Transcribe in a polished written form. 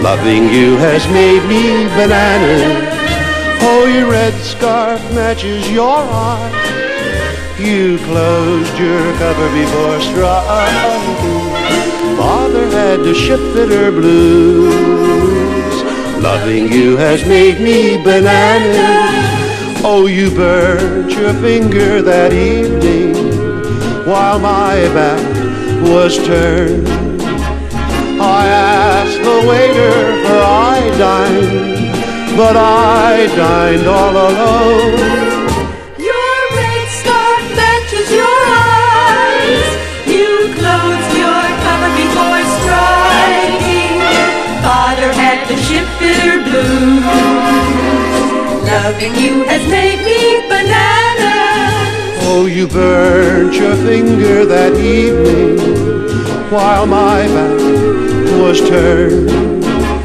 Loving you has made me bananas. Oh, your red scarf matches your heart. You closed your cover before striking. Father had to ship bitter blues. Loving you has made me bananas. Oh, you burnt your finger that evening while my back was turned. I asked the waiter for iodine, but I dined all alone. Your red scarf matches your eyes. You closed your cover before striking. Father had to ship bitter blues. Loving you has made me bananas. Oh, you burnt your finger that evening while my back was turned.